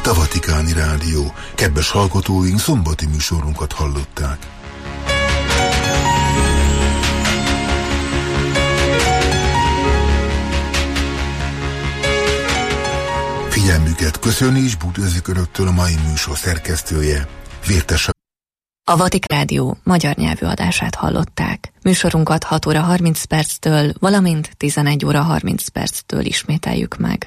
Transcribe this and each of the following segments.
itt a Vatikáni Rádió. Kedves hallgatóink, szombati műsorunkat hallották. Figyelmüket köszöni és búcsúzik önöktől a mai műsor szerkesztője, Vértes. A Vatikán Rádió magyar nyelvű adását hallották. Műsorunkat 6 óra 30 perctől, valamint 11 óra 30 perctől ismételjük meg.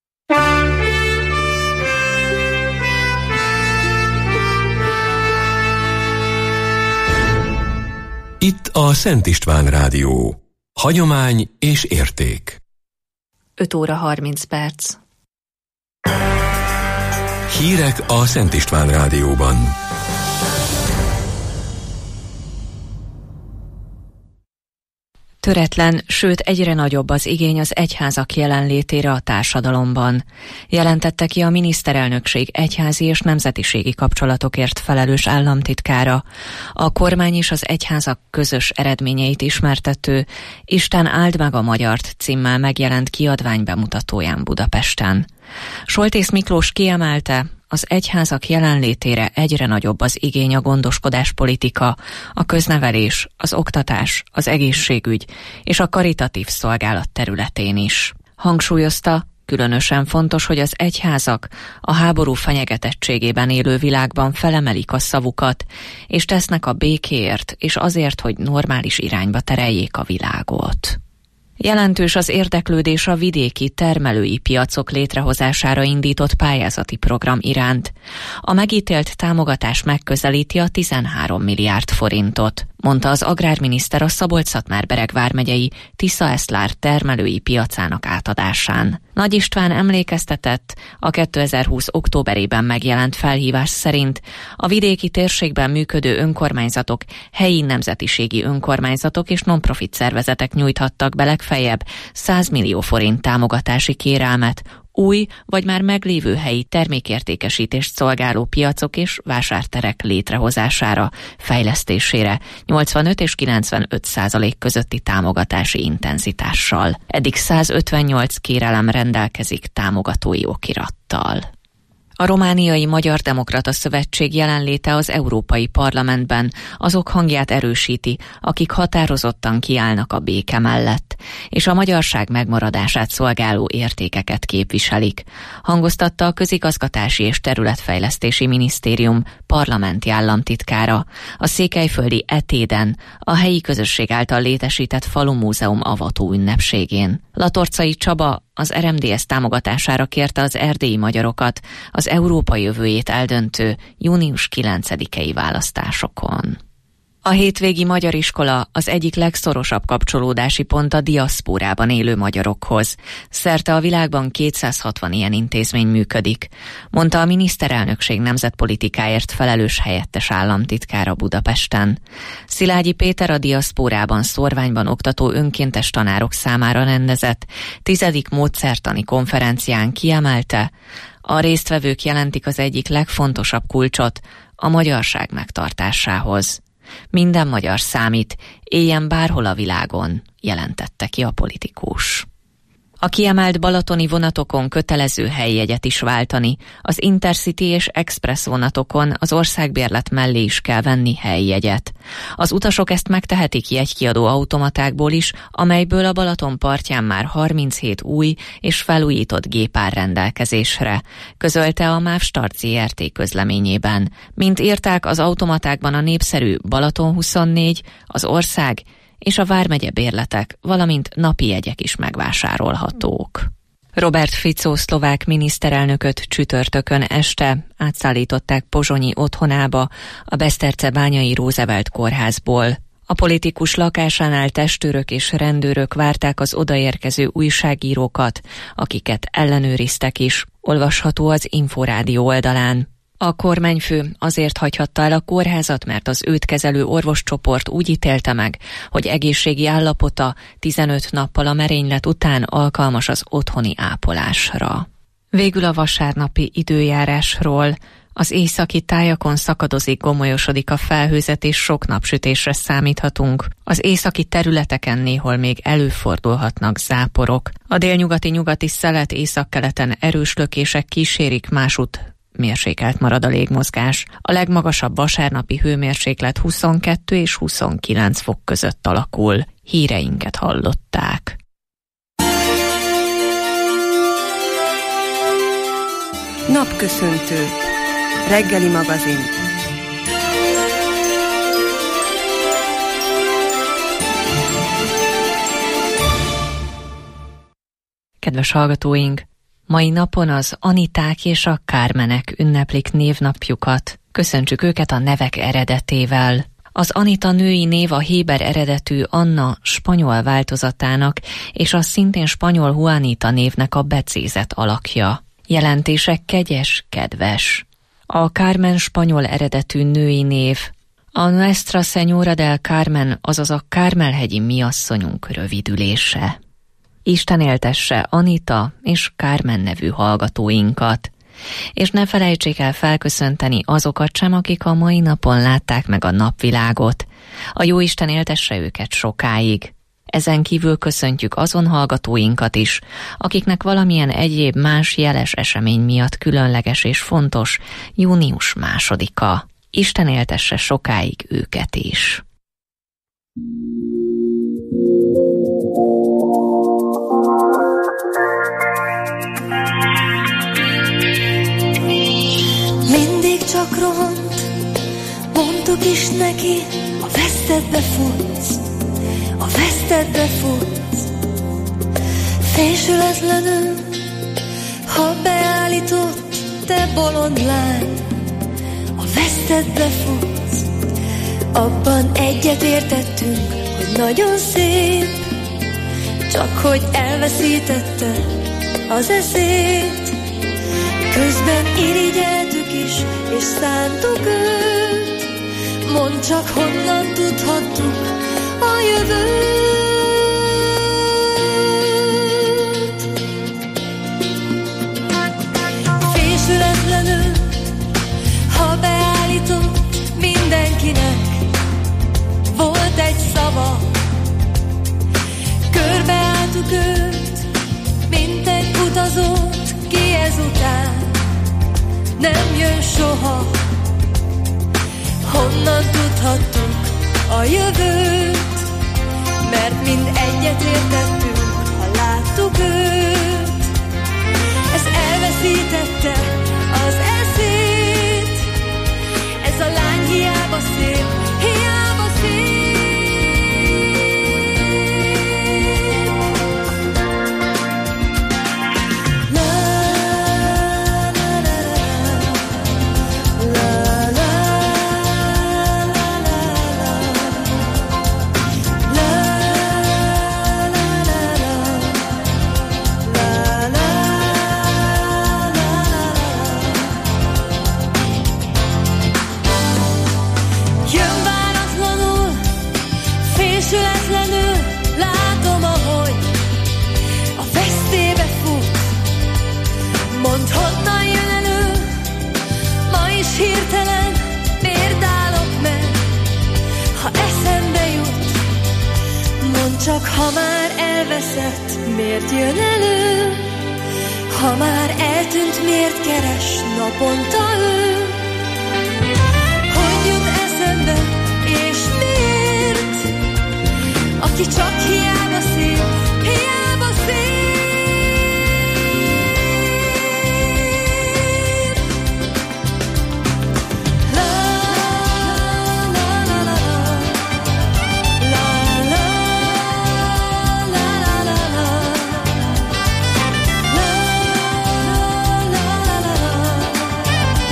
Itt a Szent István Rádió. Hagyomány és érték. 5 óra 30 perc. Hírek a Szent István Rádióban. Töretlen, sőt egyre nagyobb az igény az egyházak jelenlétére a társadalomban. Jelentette ki a miniszterelnökség egyházi és nemzetiségi kapcsolatokért felelős államtitkára. A kormány és az egyházak közös eredményeit ismertető Isten áld meg a magyart címmel megjelent kiadvány bemutatóján Budapesten. Soltész Miklós kiemelte, az egyházak jelenlétére egyre nagyobb az igény a gondoskodáspolitika, a köznevelés, az oktatás, az egészségügy és a karitatív szolgálat területén is. Hangsúlyozta, különösen fontos, hogy az egyházak a háború fenyegetettségében élő világban felemelik a szavukat, és tesznek a békéért és azért, hogy normális irányba tereljék a világot. Jelentős az érdeklődés a vidéki termelői piacok létrehozására indított pályázati program iránt. A megítélt támogatás megközelíti a 13 milliárd forintot, mondta az agrárminiszter a Szabolcs-Szatmár-Bereg vármegyei Tisza-Eszlár termelői piacának átadásán. Nagy István emlékeztetett, a 2020. októberében megjelent felhívás szerint a vidéki térségben működő önkormányzatok, helyi nemzetiségi önkormányzatok és non-profit szervezetek nyújthattak be legfeljebb 100 millió forint támogatási kérelmet új vagy már meglévő helyi termékértékesítést szolgáló piacok és vásárterek létrehozására, fejlesztésére 85 és 95% közötti támogatási intenzitással. Eddig 158 kérelem rendelkezik támogatói okirattal. A Romániai Magyar Demokrata Szövetség jelenléte az Európai Parlamentben azok hangját erősíti, akik határozottan kiállnak a béke mellett, és a magyarság megmaradását szolgáló értékeket képviselik, hangoztatta a Közigazgatási és Területfejlesztési Minisztérium parlamenti államtitkára a székelyföldi Etéden, a helyi közösség által létesített falumúzeum avató ünnepségén. Latorcai Csaba az RMDSZ támogatására kérte az erdélyi magyarokat az Európa jövőjét eldöntő június 9-i választásokon. A hétvégi magyar iskola az egyik legszorosabb kapcsolódási pont a diaszpórában élő magyarokhoz. Szerte a világban 260 ilyen intézmény működik, mondta a miniszterelnökség nemzetpolitikáért felelős helyettes államtitkára Budapesten. Szilágyi Péter a diaszpórában szorványban oktató önkéntes tanárok számára rendezett 10. módszertani konferencián kiemelte, a résztvevők jelentik az egyik legfontosabb kulcsot a magyarság megtartásához. Minden magyar számít, éljen bárhol a világon, jelentette ki a politikus. A kiemelt balatoni vonatokon kötelező helyjegyet is váltani, az Intercity és Express vonatokon az országbérlet mellé is kell venni helyjegyet. Az utasok ezt megtehetik jegykiadó automatákból is, amelyből a Balaton partján már 37 új és felújított gép áll rendelkezésre, közölte a MÁV Start ZRT közleményében. Mint írták, az automatákban a népszerű Balaton 24, az Ország és a vármegye bérletek, valamint napi jegyek is megvásárolhatók. Robert Fico szlovák miniszterelnököt csütörtökön este átszállították pozsonyi otthonába, a Besztercebányai Roosevelt kórházból. A politikus lakásánál testőrök és rendőrök várták az odaérkező újságírókat, akiket ellenőriztek is, olvasható az Inforádió oldalán. A kormányfő azért hagyhatta el a kórházat, mert az őt kezelő orvoscsoport úgy ítélte meg, hogy egészségi állapota 15 nappal a merénylet után alkalmas az otthoni ápolásra. Végül a vasárnapi időjárásról. Az északi tájakon szakadozik, gomolyosodik a felhőzet és sok napsütésre számíthatunk. Az északi területeken néhol még előfordulhatnak záporok. A délnyugati-nyugati szelet északkeleten erős lökések kísérik, másút mérsékelt marad a légmozgás. A legmagasabb vasárnapi hőmérséklet 22 és 29 fok között alakul. Híreinket hallották. Napköszöntő. Reggeli magazin. Kedves hallgatóink! Mai napon az Aniták és a Carmenek ünneplik névnapjukat. Köszöntsük őket a nevek eredetével. Az Anita női név a héber eredetű Anna spanyol változatának és a szintén spanyol Juanita névnek a becézett alakja. Jelentése kegyes, kedves. A Carmen spanyol eredetű női név. A Nuestra Señora del Carmen, azaz a Kármel-hegyi miasszonyunk rövidülése. Isten éltesse Anita és Carmen nevű hallgatóinkat. És ne felejtsék el felköszönteni azokat sem, akik a mai napon látták meg a napvilágot. A Jóisten éltesse őket sokáig. Ezen kívül köszöntjük azon hallgatóinkat is, akiknek valamilyen egyéb más jeles esemény miatt különleges és fontos június 2-a. Isten éltesse sokáig őket is. Mindig csak rohant, mondtuk is neki, a vesztedbe futsz, a vesztedbe futsz. Fésületlenül, ha beállított, te bolond lány, a vesztedbe futsz. Abban egyet értettünk, hogy nagyon szép, csak hogy elveszítette az eszét. Közben irigyeltük is, és szántuk őt. Mondd csak, honnan tudhattuk a jövőt. Fésületlenül, ha beállított, mindenkinek volt egy szava. Körbeálltuk őt, mint egy utazót, ki ezután nem jön soha. Honnan tudhattuk a jövőt, mert mind egyet értettünk, ha láttuk őt. Ez elveszítette az eszét, ez a lány hiába szép, hiába szép. Látom, ahogy a vesztébe fut. Mondd, honnan jön elő, ma is hirtelen miért állok meg, ha eszembe jut. Mondd csak, ha már elveszett, miért jön elő, ha már eltűnt, miért keres naponta ő. Hogy jut eszembe, és miért? Aki csak hiába szép, hiába szép. La la la la, la la la la la, la la la la la.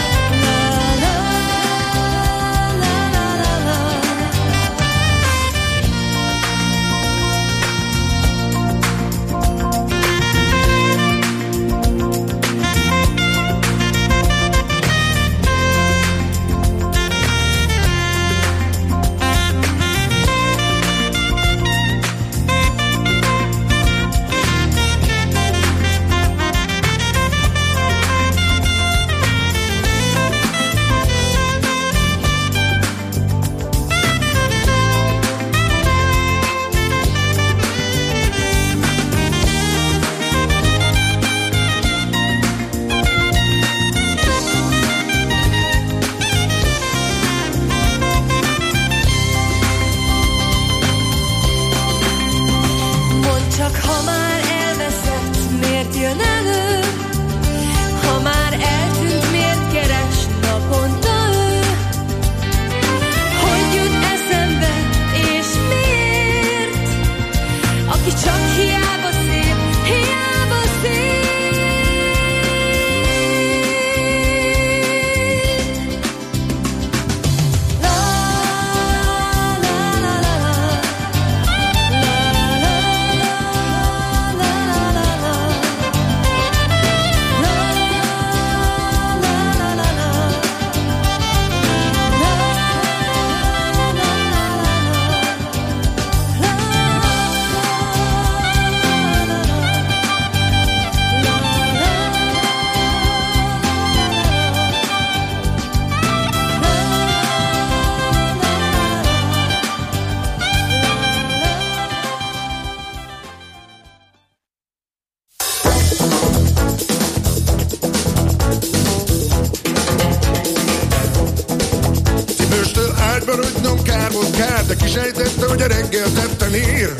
már volt kár, de kisejtette, hogy a reggel tetten ér.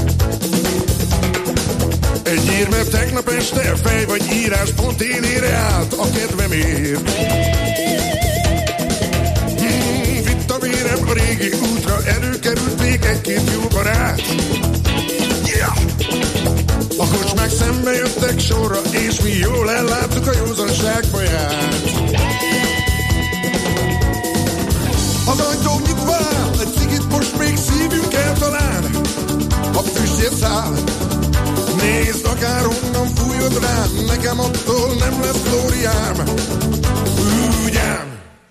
Egy ír, mert tegnap este fej vagy írás pont élére állt a kedvemért. Vitt a vérem a régi útra, előkerült még egy-két jó barát. Yeah! A kocsmák szembe jöttek sorra, és mi jól elláttuk a józanság baját. Az ajtó nyitva áll, egy cigit most még szívünk el talán. A füstje száll, nézd, akárhonnan fújod rám, nekem attól nem lesz glóriám. Ugyan.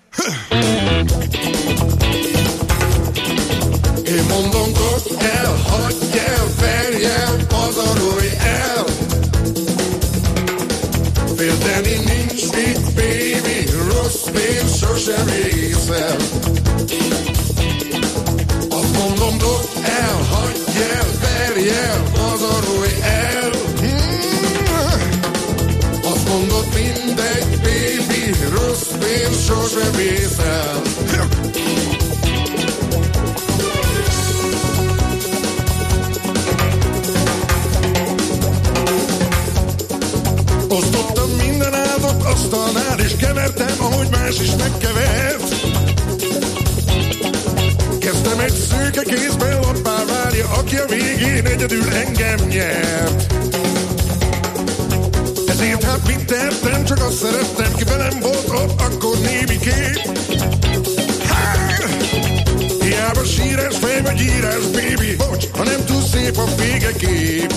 Én mondom, dobd el, hagyj el, verj el, pazarolj el. Félteni nincs mit, baby, rossz pénz sosem részel. Azt mondom, dobd el, hagyj el, verj el, pazarolj el. Azt mondod, mindegy, baby, rossz pénz sosem részel. Osztottam minden áldott asztalnál, és kevertem, ahogy más is megkevert. Kezdtem egy szőke kézben, lappá várja, aki a végén egyedül engem nyert. Ezért hát mit tettem, csak azt szerettem, ki velem volt ott, akkor némi kép. Hiába sírás fej vagy írás, baby, bocs, ha nem túl szép a végekép.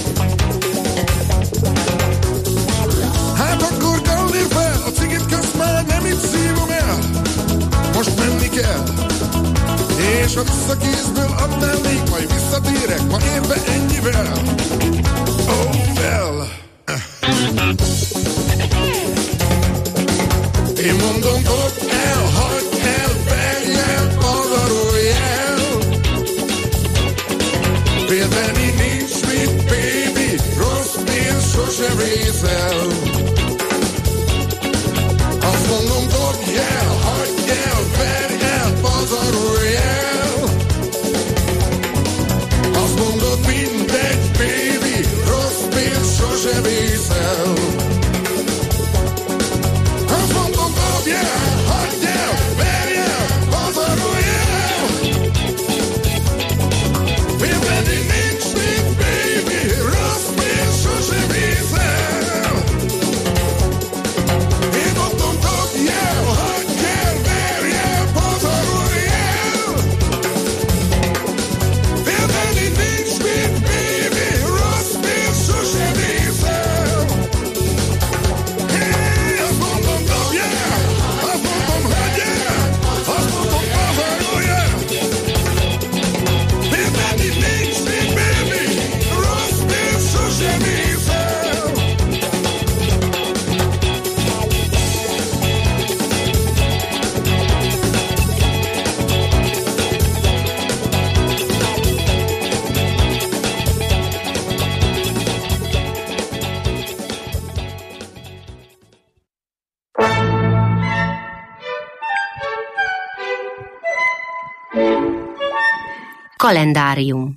Hát akkor gallér fel, a cigit közt már nem itt szívom el. Most menni kell, és a visszakézből adnál még, majd visszatérek, ma érve ennyivel. Oh well. Én mondom, dobd el, hagyd el, verj el, pazarolj el. Félteni nincs mit, baby, rossz pénz sosem részel. Azt mondom, dobj el, hagyj el, verj el, pazarolj el. Azt mondod, mindegy, baby, rossz pénz sosem részel. Azt mondom, dobj el, hagyj el, verj el, pazarolj el. Félteni nincs mit, baby, rossz pénz sosem részel. Én mondom, dobj el, hagyj el, verj el, pazarolj el. Félteni nincs mit, baby, rossz pénz sosem részel. Azt mondom, dobj el, azt mondom, hagyj el, azt mondom, pazarolj el. Félteni nincs mit, baby, rossz pénz sosem részel. Kalendárium.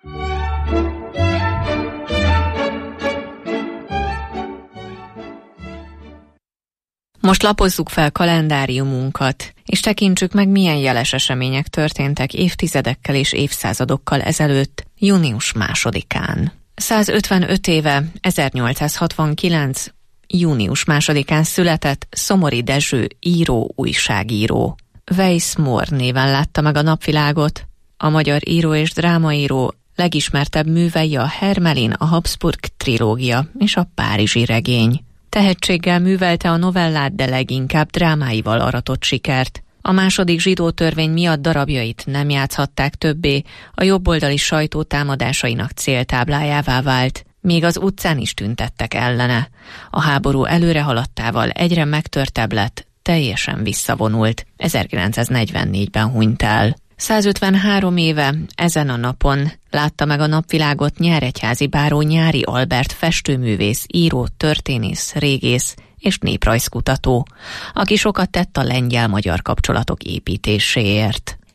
Most lapozzuk fel kalendáriumunkat, és tekintsük meg, milyen jeles események történtek évtizedekkel és évszázadokkal ezelőtt, június 2-án. 155 éve, 1869. június 2-án született Szomori Dezső író, újságíró. Weiss Mór néven látta meg a napvilágot. A magyar író és drámaíró legismertebb művei a Hermelin, a Habsburg trilógia és a Párizsi regény. Tehetséggel művelte a novellát, de leginkább drámáival aratott sikert. A második zsidó törvény miatt darabjait nem játszhatták többé, a jobboldali sajtó támadásainak céltáblájává vált, még az utcán is tüntettek ellene. A háború előre haladtával egyre megtörtebb lett, teljesen visszavonult. 1944-ben hunyt el. 153 éve ezen a napon látta meg a napvilágot nyíregyházi báró Nyáry Albert festőművész, író, történész, régész és néprajzkutató, aki sokat tett a lengyel-magyar kapcsolatok építéséért.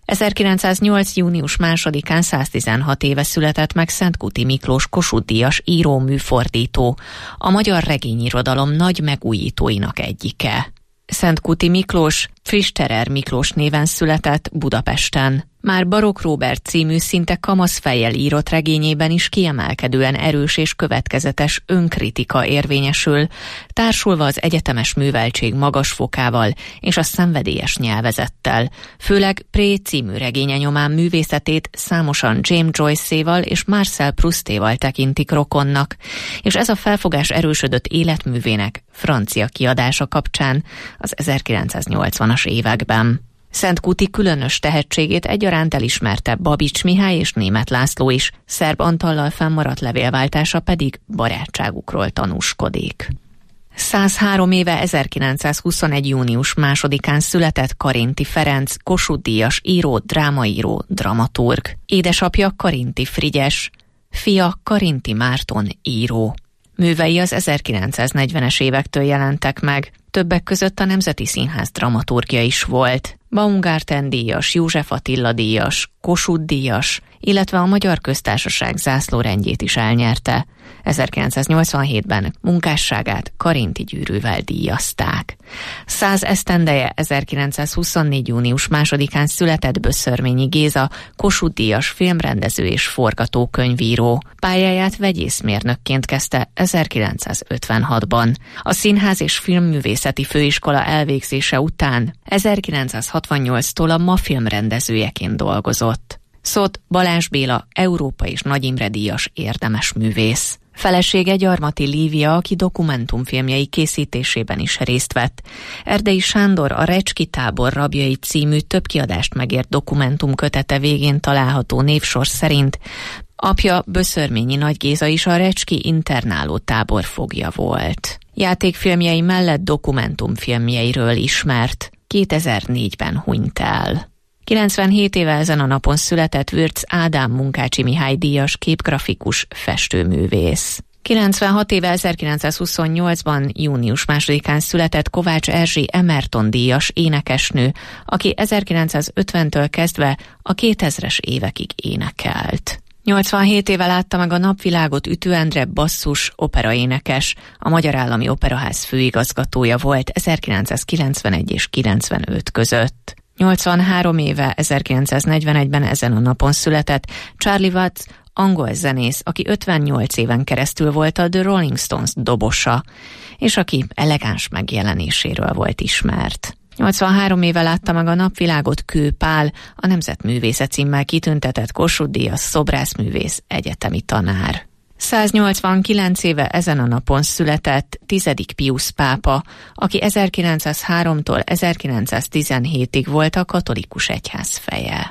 1908. június 2-án 116 éve született meg Szentkuti Miklós Kossuth-díjas író műfordító, a magyar regényirodalom nagy megújítóinak egyike. Szentkuti Miklós Fristerer Miklós néven született Budapesten. Már Barokk Róbert című szinte kamaszfejjel írott regényében is kiemelkedően erős és következetes önkritika érvényesül, társulva az egyetemes műveltség magas fokával és a szenvedélyes nyelvezettel. Főleg Pré című regénye nyomán művészetét számosan James Joyce-éval és Marcel Proustéval tekintik rokonnak, és ez a felfogás erősödött életművének francia kiadása kapcsán az 1980-as években. Szentkuti különös tehetségét egyaránt elismerte Babics Mihály és Németh László is, Szerb Antallal fennmaradt levélváltása pedig barátságukról tanúskodik. 103 éve 1921. június 2-án született Karinthy Ferenc, Kossuth-díjas író, drámaíró, dramaturg. Édesapja Karinthy Frigyes, fia Karinthy Márton író. Művei az 1940-es évektől jelentek meg, többek között a Nemzeti Színház dramaturgja is volt. Baumgarten-díjas, József Attila-díjas, Kossuth-díjas, illetve a Magyar Köztársaság zászlórendjét is elnyerte. 1987-ben munkásságát Karinthy gyűrűvel díjazták. 100 esztendeje 1924. június 2-án született Böszörményi Géza, Kossuth-díjas filmrendező és forgatókönyvíró. Pályáját vegyészmérnökként kezdte 1956-ban. A Színház és Filmművészeti Főiskola elvégzése után 1968-tól a MA filmrendezőjeként dolgozott. Szót Balázs Béla, Európa és Nagy Imre díjas érdemes művész. Felesége Gyarmati Lívia, aki dokumentumfilmjei készítésében is részt vett. Erdei Sándor a Recski tábor rabjai című több kiadást megért dokumentumkötete végén található névsor szerint apja Böszörményi Nagy Géza is a Recski internáló tábor fogja volt. Játékfilmjei mellett dokumentumfilmjeiről ismert. 2004-ben hunyt el. 97 éve ezen a napon született Würz Ádám Munkácsi Mihály díjas képgrafikus festőművész. 96 éve 1928-ban június 2-án született Kovács Erzsi Emerton díjas énekesnő, aki 1950-től kezdve a 2000-es évekig énekelt. 87 éve látta meg a napvilágot Ütő Endre basszus operaénekes, a Magyar Állami Operaház főigazgatója volt 1991 és 95 között. 83 éve 1941-ben ezen a napon született Charlie Watts, angol zenész, aki 58 éven keresztül volt a The Rolling Stones dobosa, és aki elegáns megjelenéséről volt ismert. 83 éve látta meg a napvilágot Kő Pál, a Nemzetművésze címmel kitüntetett Kossuth-díjas szobrászművész, egyetemi tanár. 189 éve ezen a napon született 10. Piusz pápa, aki 1903-tól 1917-ig volt a katolikus egyház feje.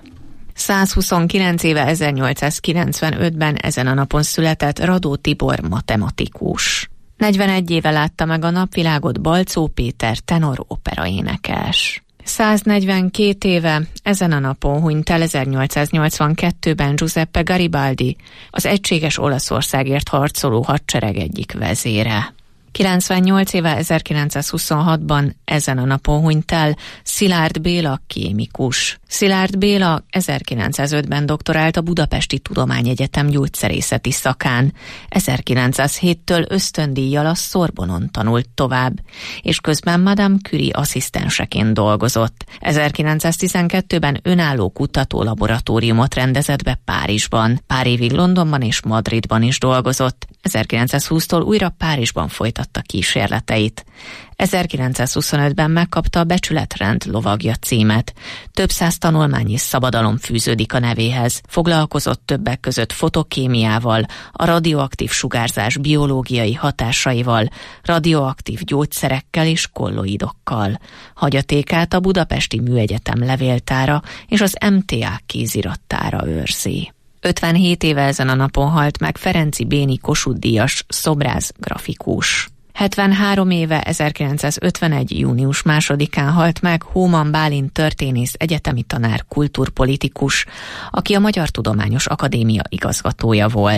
129 éve 1895-ben ezen a napon született Radó Tibor matematikus. 41 éve látta meg a napvilágot Balczó Péter tenor operaénekes. 142 éve ezen a napon hunyt el 1882-ben Giuseppe Garibaldi, az egységes Olaszországért harcoló hadsereg egyik vezére. 98 éve 1926-ban ezen a napon hunyt el Szilárd Béla kémikus. Szilárd Béla 1905-ben doktorált a Budapesti Tudományegyetem gyógyszerészeti szakán. 1907-től ösztöndíjjal a Szorbonon tanult tovább, és közben Madame Curie asszisztenseként dolgozott. 1912-ben önálló kutatólaboratóriumot rendezett be Párizsban. Pár évig Londonban és Madridban is dolgozott. 1920-tól újra Párizsban folytatta kísérleteit. 1925-ben megkapta a Becsületrend lovagja címet. Több száz tanulmány és szabadalom fűződik a nevéhez. Foglalkozott többek között fotokémiával, a radioaktív sugárzás biológiai hatásaival, radioaktív gyógyszerekkel és kolloidokkal. Hagyatékát a Budapesti Műegyetem levéltára és az MTA kézirattára őrzi. 57 éve ezen a napon halt meg Ferenczy Béni Kossuth-díjas szobrász grafikus. 73 éve 1951. június 2-án halt meg Hóman Bálint történész, egyetemi tanár, kultúrpolitikus, aki a Magyar Tudományos Akadémia igazgatója volt.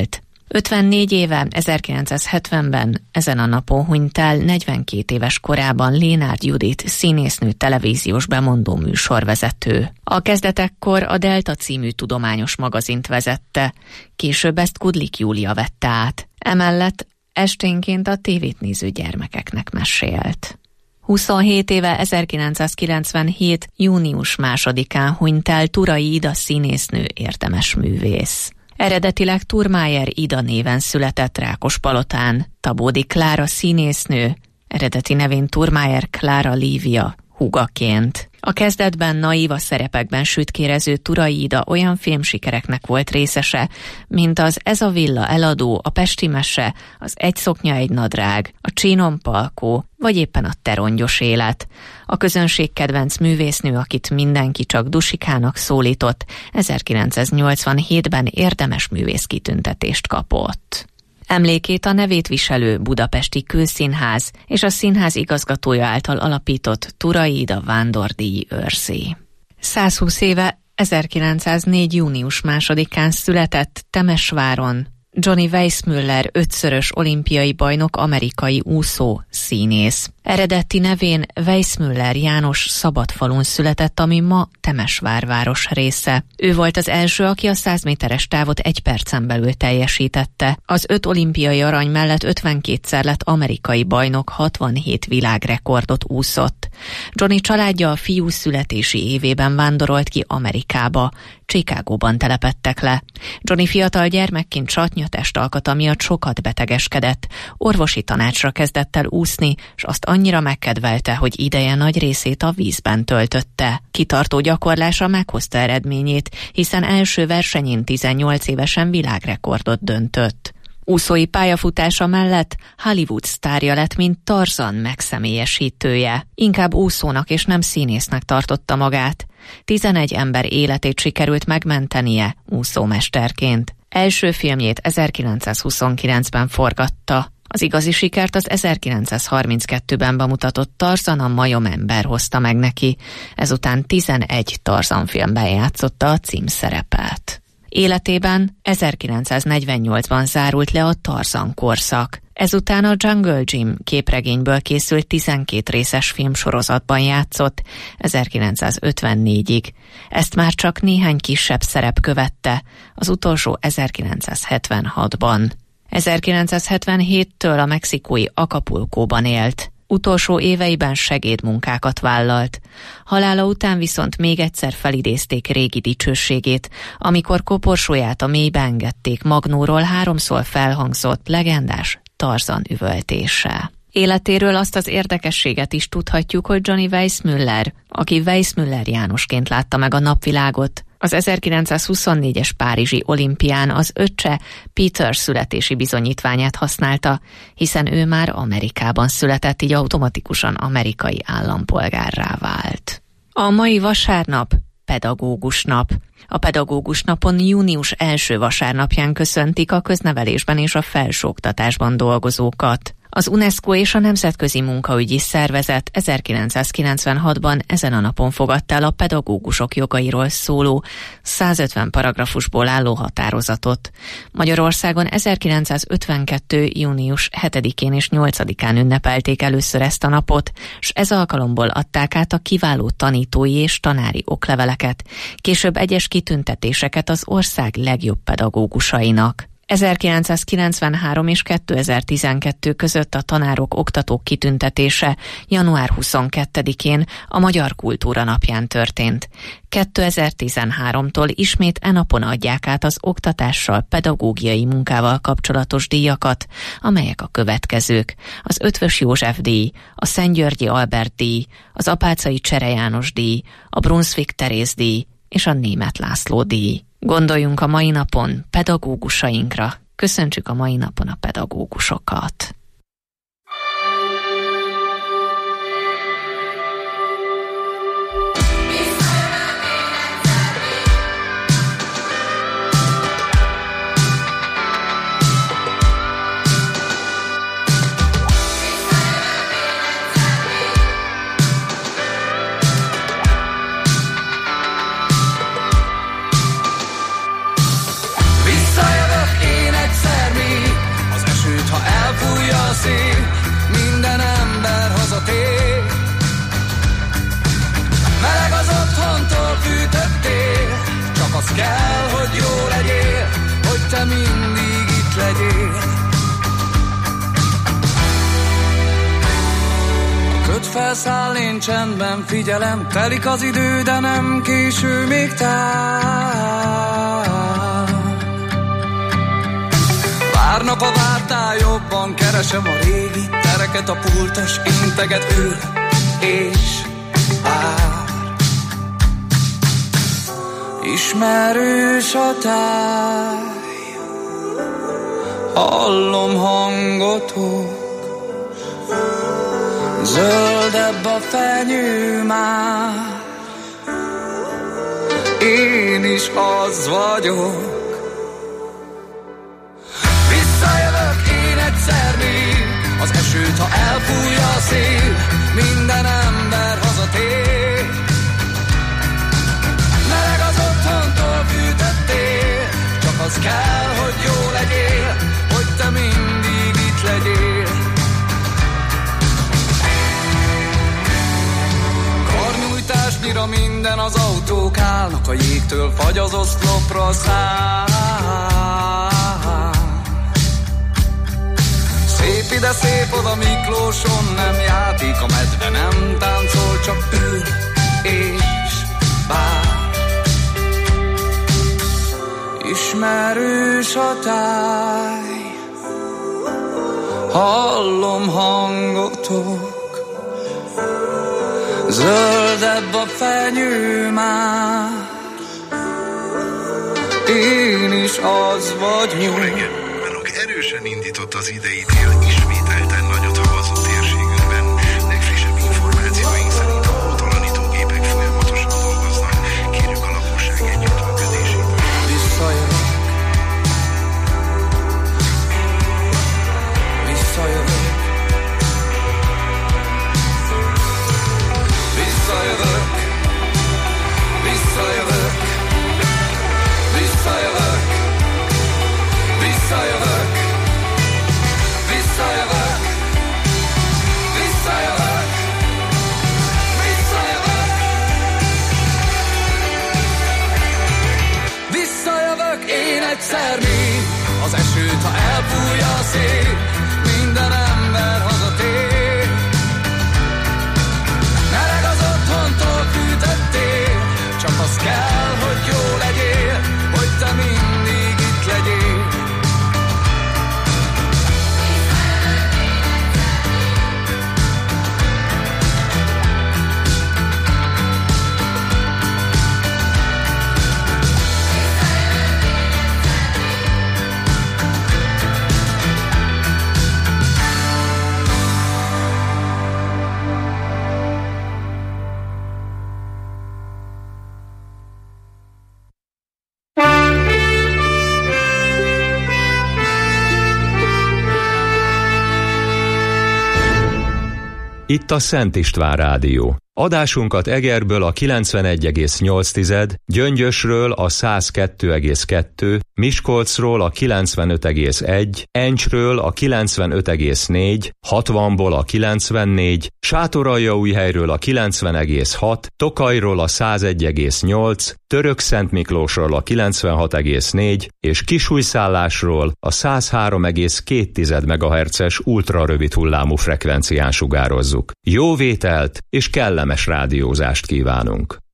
54 éve, 1970-ben ezen a napon hunyt el 42 éves korában Lénárd Judit színésznő, televíziós bemondó műsorvezető. A kezdetekkor a Delta című tudományos magazint vezette, később ezt Kudlik Júlia vette át. Emellett esténként a tévét néző gyermekeknek mesélt. 27 éve, 1997. június 2-án hunyt el Turai Ida színésznő, érdemes művész. Eredetileg Thurmayer Ida néven született Rákospalotán. Tabódi Klára színésznő, eredeti nevén Thurmayer Klára Lívia húgaként. A kezdetben naív a szerepekben sütkérező Turai Ida olyan filmsikereknek volt részese, mint az Ez a villa eladó, a Pesti mese, az Egy szoknya egy nadrág, a Csínon Palkó, vagy éppen a Te rongyos élet. A közönség kedvenc művésznő, akit mindenki csak Dusikának szólított, 1987-ben érdemes művész kitüntetést kapott. Emlékét a nevét viselő Budapesti Kőszínház és a színház igazgatója által alapított Turai Ida vándordíj őrzi. 120 éve, 1904. június 2-án született Temesváron Johnny Weissmuller, 5-szörös olimpiai bajnok, amerikai úszó, színész. Eredeti nevén Weissmuller János Szabadfalun született, ami ma Temesvár város része. Ő volt az első, aki a 100 méteres távot 1 percen belül teljesítette. Az 5 olimpiai arany mellett 52-szer lett amerikai bajnok, 67 világrekordot úszott. Johnny családja a fiú születési évében vándorolt ki Amerikába. Chicagóban telepedtek le. Johnny fiatal gyermekként satnyatestalkata miatt sokat betegeskedett. Orvosi tanácsra kezdett el úszni, s azt annyira megkedvelte, hogy ideje nagy részét a vízben töltötte. Kitartó gyakorlása meghozta eredményét, hiszen első versenyén 18 évesen világrekordot döntött. Úszói pályafutása mellett Hollywood sztárja lett, mint Tarzan megszemélyesítője. Inkább úszónak és nem színésznek tartotta magát. 11 ember életét sikerült megmentenie úszómesterként. Első filmjét 1929-ben forgatta. Az igazi sikert az 1932-ben bemutatott Tarzan a majomember hozta meg neki. Ezután 11 Tarzan filmben játszotta a címszerepet. Életében 1948-ban zárult le a Tarzan korszak. Ezután a Jungle Jim képregényből készült 12 részes filmsorozatban játszott 1954-ig. Ezt már csak néhány kisebb szerep követte, az utolsó 1976-ban. 1977-től a mexikói Acapulcóban élt. Utolsó éveiben segédmunkákat vállalt. Halála után viszont még egyszer felidézték régi dicsőségét, amikor koporsóját a mélybe engedték Magnóról 3-szor felhangzott legendás Tarzan üvöltése. Életéről azt az érdekességet is tudhatjuk, hogy Johnny Weissmuller, aki Weissmuller Jánosként látta meg a napvilágot, az 1924-es párizsi olimpián az öccse Peter születési bizonyítványát használta, hiszen ő már Amerikában született, így automatikusan amerikai állampolgárrá vált. A mai vasárnap pedagógus nap. A pedagógus napon június első vasárnapján köszöntik a köznevelésben és a felsőoktatásban dolgozókat. Az UNESCO és a Nemzetközi Munkaügyi Szervezet 1996-ban ezen a napon fogadta el a pedagógusok jogairól szóló 150 paragrafusból álló határozatot. Magyarországon 1952. június 7-én és 8-án ünnepelték először ezt a napot, s ez alkalomból adták át a kiváló tanítói és tanári okleveleket, később egyes kitüntetéseket az ország legjobb pedagógusainak. 1993 és 2012 között a tanárok, oktatók kitüntetése január 22-én a Magyar Kultúra napján történt. 2013-tól ismét e napon adják át az oktatással, pedagógiai munkával kapcsolatos díjakat, amelyek a következők: az Eötvös József díj, a Szentgyörgyi Albert díj, az Apáczai Csere János díj, a Brunswick Teréz díj és a Németh László díj. Gondoljunk a mai napon pedagógusainkra, köszöntsük a mai napon a pedagógusokat. Visszajövök én egyszer, az kell, hogy jó legyél, hogy te mindig itt legyél. A köt felszáll, én csendben figyelem, telik az idő, de nem késő még tán. Várnak a vártál, jobban keresem a régi tereket, a pultos integet ül és vár. Ismerős a táj, hallom hangotok, zöldebb a fenyő már, én is az vagyok. Visszajövök én egyszer még, az esőt, ha elfújja a szél, minden ember hazatér. Meleg az otthontól fűtöttél, csak az kell, hogy jó legyél, hogy te mindig itt legyél. Karnyújtásnyira minden, az autók állnak, a jégtől fagy az oszlopra száll. Szép ide, szép oda, Miklóson nem játék, a medve nem táncol, csak ül és vár. Ismerős a táj, hallom hangotok, zöldebb a fenyő már, én is az vagyok. Jó reggelt! Erősen indított az idei tél, ismételten nagyot havazó térségünkben. Legfrissebb információink szerint a hótalanítógépek folyamatosan dolgoznak. Kérjük a lakosság együttműködését. Visszajövök. Visszajövök. Visszajövök. Visszajövök. Visszajövök. Visszajövök. Visszajövök. Visszajövök. Visszajövök. Visszajövök én egyszer még, az esőt, ha elfújja a szél, minden ember hazatér. Meleg az otthontól fűtöttél, csak az kell, hogy jó legyél, hogy te mindig itt legyél. Itt a Szent István Rádió. Adásunkat Egerből a 91,8, Gyöngyösről a 102,2, Miskolcról a 95,1, Encsről a 95,4, 60-ból a 94, Sátoraljaújhelyről a 90,6, Tokajról a 101,8, Törökszentmiklósról a 96,4 és Kisújszállásról a 103,2 MHz-es ultrarövid hullámú frekvencián sugározzuk. Jó vételt és kellemes rádiózást kívánunk!